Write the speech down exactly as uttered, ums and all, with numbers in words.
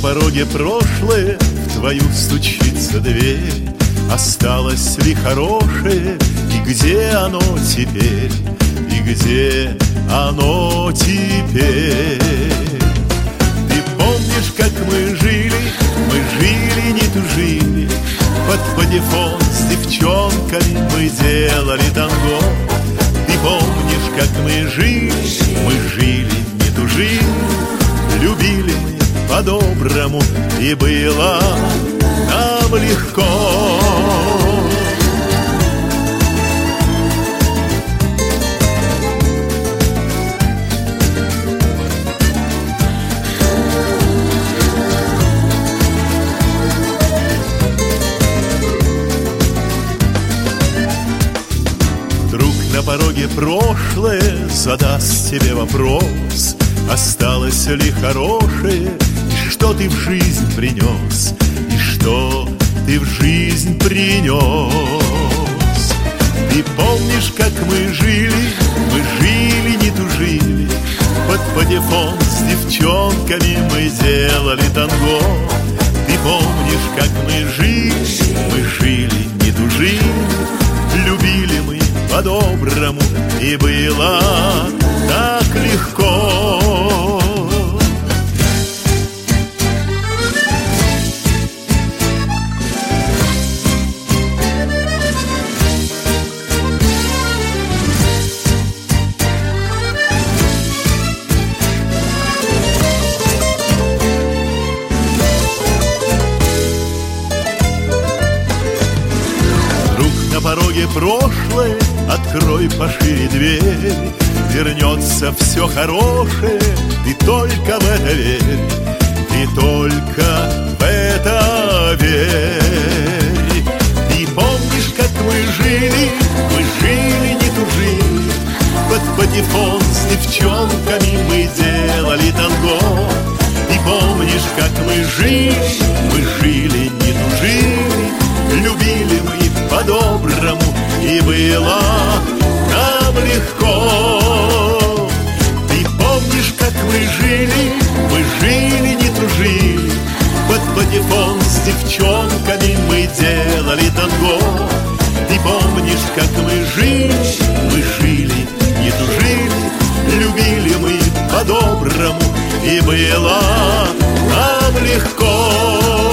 пороге прошлое в твою стучится дверь. Осталось ли хорошее, и где оно теперь? И где оно теперь? Ты помнишь, как мы жили, мы жили, не тужили, под патефон с девчонками мы делали танго. Ты помнишь, как мы жили, мы жили, не тужили, любили мы по-доброму, и было нам легко. Вдруг на пороге прошлое задаст тебе вопрос: осталось ли хорошее, и что ты в жизнь принес, и что ты в жизнь принес. Ты помнишь, как мы жили, мы жили, не тужили, под патефон с девчонками мы делали танго. Ты помнишь, как мы жили, мы жили, не тужили, любили мы по-доброму, и было так легко. На пороге прошлое, открой пошире дверь. Вернется все хорошее, ты только в это верь, ты только в это верь. Ты помнишь, как мы жили, мы жили, не тужили, под патефон с девчонками мы делали танго. Ты помнишь, как мы жили, мы жили, не тужили, любили мы по-доброму, и было нам легко. Ты помнишь, как мы жили, мы жили, не тужили, под патефон с девчонками мы делали танго. Ты помнишь, как мы жили, мы жили, не тужили, любили мы по-доброму, и было нам легко.